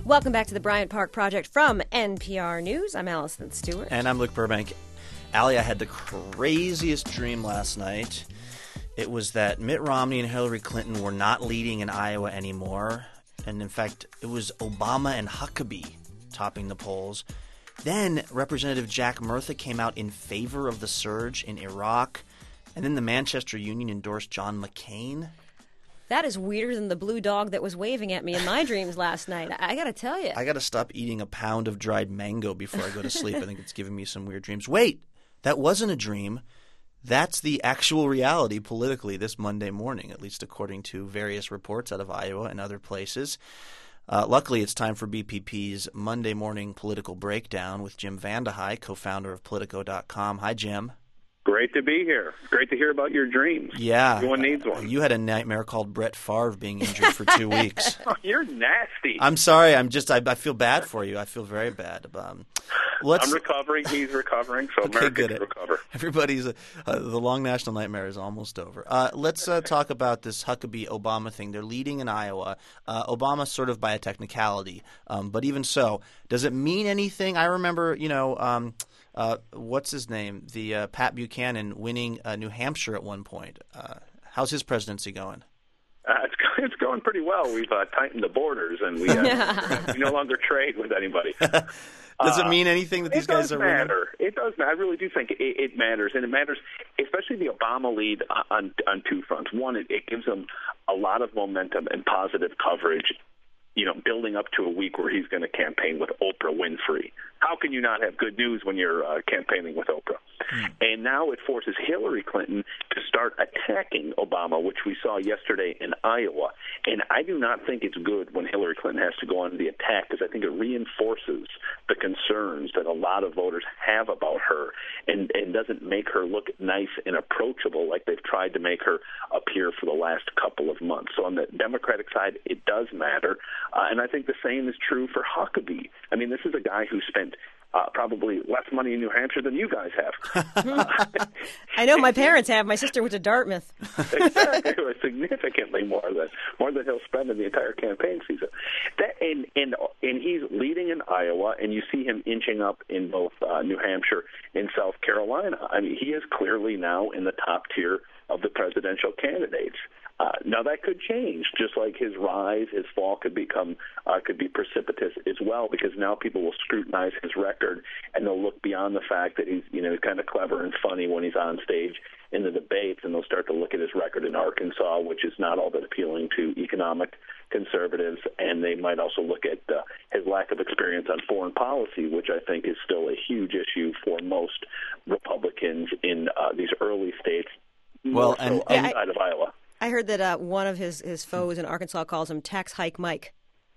Welcome back to the Bryant Park Project from NPR News. I'm Allison Stewart. And I'm Luke Burbank. Allie, I had the craziest dream last night. It was that Mitt Romney and Hillary Clinton were not leading in Iowa anymore. And in fact, it was Obama and Huckabee topping the polls. Then Representative Jack Murtha came out in favor of the surge in Iraq. And then the Manchester Union endorsed John McCain. That is weirder than the blue dog that was waving at me in my dreams last night. I got to tell you. I got to stop eating a pound of dried mango before I go to sleep. I think it's giving me some weird dreams. Wait, that wasn't a dream. That's the actual reality politically this Monday morning, at least according to various reports out of Iowa and other places. Luckily, it's time for BPP's Monday Morning Political Breakdown with Jim Vandehei, co-founder of Politico.com. Hi, Jim. Great to be here. Great to hear about your dreams. Yeah. Everyone needs one. You had a nightmare called Brett Favre being injured for 2 weeks. Oh, you're nasty. I'm sorry. I feel bad for you. I feel very bad. I'm recovering. He's recovering. So okay, America can recover. Everybody's the long national nightmare is almost over. Let's talk about this Huckabee-Obama thing. They're leading in Iowa. Obama sort of by a technicality. But even so, does it mean anything? I remember, what's his name? The Pat Buchanan winning New Hampshire at one point. How's his presidency going? It's going pretty well. We've tightened the borders, and we no longer trade with anybody. Does it mean anything that these guys are winning? It does matter. I really do think it matters, and it matters especially the Obama lead on two fronts. One, it gives him a lot of momentum and positive coverage, building up to a week where he's going to campaign with Oprah Winfrey. How can you not have good news when you're campaigning with Oprah? And now it forces Hillary Clinton to start attacking Obama, which we saw yesterday in Iowa. And I do not think it's good when Hillary Clinton has to go on the attack, because I think it reinforces the concerns that a lot of voters have about her and doesn't make her look nice and approachable like they've tried to make her appear for the last couple of months. So on the Democratic side, it does matter. And I think the same is true for Huckabee. I mean, this is a guy who spent probably less money in New Hampshire than you guys have. I know my parents have. My sister went to Dartmouth. Exactly, significantly more than he'll spend in the entire campaign season. And he's leading in Iowa, and you see him inching up in both New Hampshire and South Carolina. I mean, he is clearly now in the top tier of the presidential candidates. Now that could change, just like his rise, his fall could be precipitous as well, because now people will scrutinize his record and they'll look beyond the fact that he's kind of clever and funny when he's on stage in the debates, and they'll start to look at his record in Arkansas, which is not all that appealing to economic conservatives, and they might also look at his lack of experience on foreign policy, which I think is still a huge issue for most Republicans in these early states, outside of Iowa. I heard that one of his foes in Arkansas calls him Tax Hike Mike.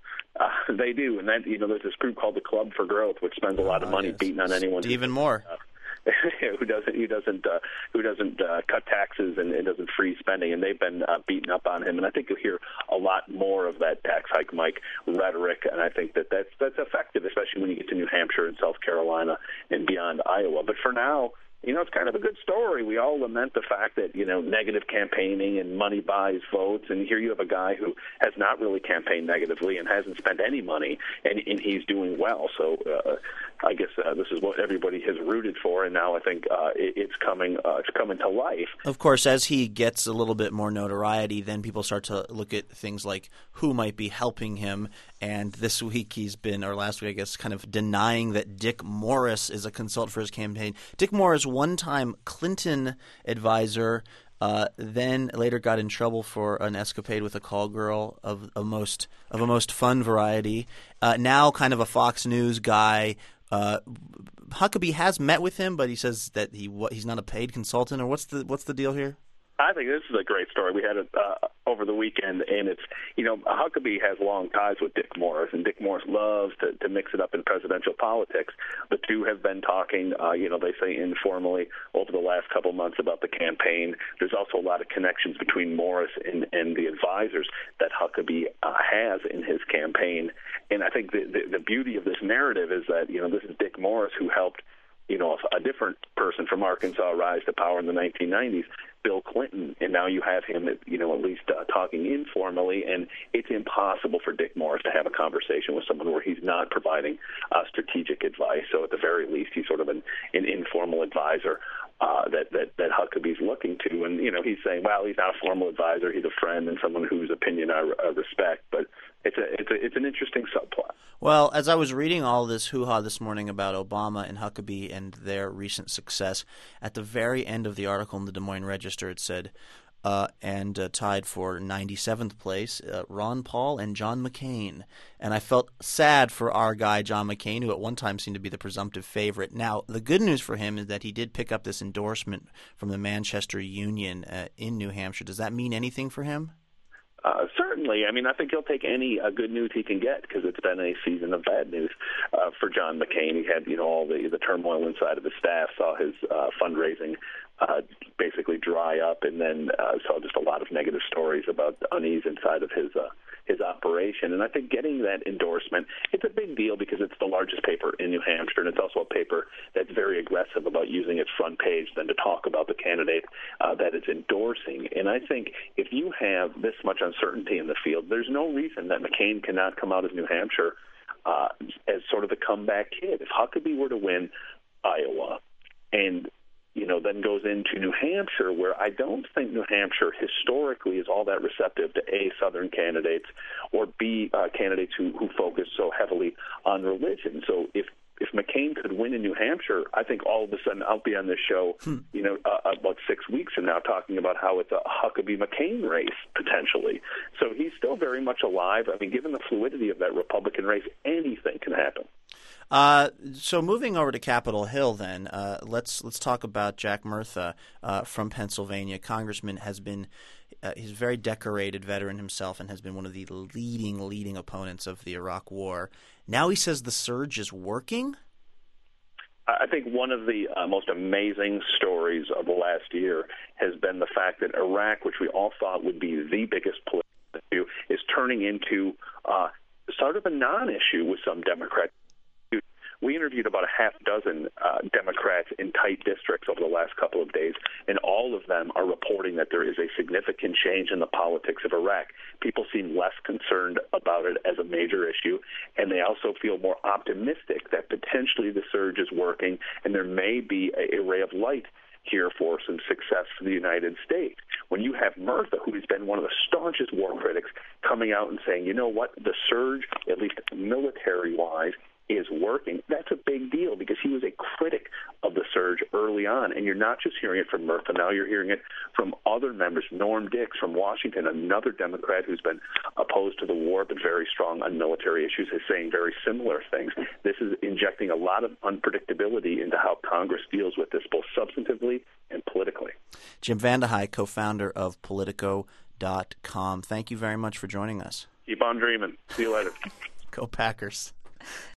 They do, and that there's this group called the Club for Growth, which spends a lot of money beating on anyone. Even more. Who doesn't cut taxes and doesn't freeze spending, and they've been beating up on him. And I think you'll hear a lot more of that Tax Hike Mike rhetoric, and I think that's effective, especially when you get to New Hampshire and South Carolina and beyond Iowa. But for now, it's kind of a good story. We all lament the fact that, negative campaigning and money buys votes. And here you have a guy who has not really campaigned negatively and hasn't spent any money, and he's doing well. So I guess this is what everybody has rooted for, and now I think it's coming to life. Of course, as he gets a little bit more notoriety, then people start to look at things like who might be helping him. And this week last week, I guess, kind of denying that Dick Morris is a consultant for his campaign. Dick Morris, one-time Clinton advisor, then later got in trouble for an escapade with a call girl of a most fun variety. Now kind of a Fox News guy. Huckabee has met with him, but he says that he's not a paid consultant. Or what's the deal here? I think this is a great story. We had it over the weekend, and it's, Huckabee has long ties with Dick Morris, and Dick Morris loves to mix it up in presidential politics. The two have been talking, they say informally over the last couple months about the campaign. There's also a lot of connections between Morris and the advisors that Huckabee has in his campaign. And I think the beauty of this narrative is that, this is Dick Morris who helped a different person from Arkansas rise to power in the 1990s, Bill Clinton, and now you have him, at least talking informally, and it's impossible for Dick Morris to have a conversation with someone where he's not providing strategic advice. So at the very least, he's sort of an informal advisor that Huckabee's looking to, and he's saying, well, he's not a formal advisor, he's a friend and someone whose opinion I respect, but it's an interesting subplot. Well, as I was reading all this hoo-ha this morning about Obama and Huckabee and their recent success, at the very end of the article in the Des Moines Register, it said, tied for 97th place, Ron Paul and John McCain. And I felt sad for our guy, John McCain, who at one time seemed to be the presumptive favorite. Now, the good news for him is that he did pick up this endorsement from the Manchester Union in New Hampshire. Does that mean anything for him? Certainly. I mean, I think he'll take any good news he can get, because it's been a season of bad news for John McCain. He had, all the turmoil inside of his staff, saw his fundraising basically dry up, and then saw just a lot of negative stories about unease inside of his operation. And I think getting that endorsement, it's a big deal because it's the largest paper in New Hampshire, and it's also a paper that's very aggressive about using its front page then to talk about the candidate that it's endorsing. And I think if you have this much uncertainty in the field, there's no reason that McCain cannot come out of New Hampshire as sort of a comeback kid. If Huckabee were to win Iowa and then goes into New Hampshire, where I don't think New Hampshire historically is all that receptive to A, Southern candidates, or B, candidates who focus so heavily on religion. So if McCain could win in New Hampshire, I think all of a sudden I'll be on this show, about 6 weeks from now, talking about how it's a Huckabee-McCain race, potentially. So he's still very much alive. I mean, given the fluidity of that Republican race, anything can happen. So moving over to Capitol Hill, then let's talk about Jack Murtha from Pennsylvania. Congressman he's a very decorated veteran himself and has been one of the leading opponents of the Iraq War. Now he says the surge is working. I think one of the most amazing stories of the last year has been the fact that Iraq, which we all thought would be the biggest political issue, is turning into sort of a non-issue with some Democrats. We interviewed about a half dozen Democrats in tight districts over the last couple of days, and all of them are reporting that there is a significant change in the politics of Iraq. People seem less concerned about it as a major issue, and they also feel more optimistic that potentially the surge is working, and there may be a ray of light here for some success for the United States. When you have Murtha, who has been one of the staunchest war critics, coming out and saying, you know what, the surge, at least military-wise, is working, that's a big deal, because he was a critic of the surge early on. And you're not just hearing it from Murtha, now you're hearing it from other members. Norm Dix from Washington, another Democrat who's been opposed to the war but very strong on military issues, is saying very similar things. This is injecting a lot of unpredictability into how Congress deals with this, both substantively and politically. Jim VandeHei, co-founder of Politico.com. Thank you very much for joining us. Keep on dreaming. See you later. Go Packers.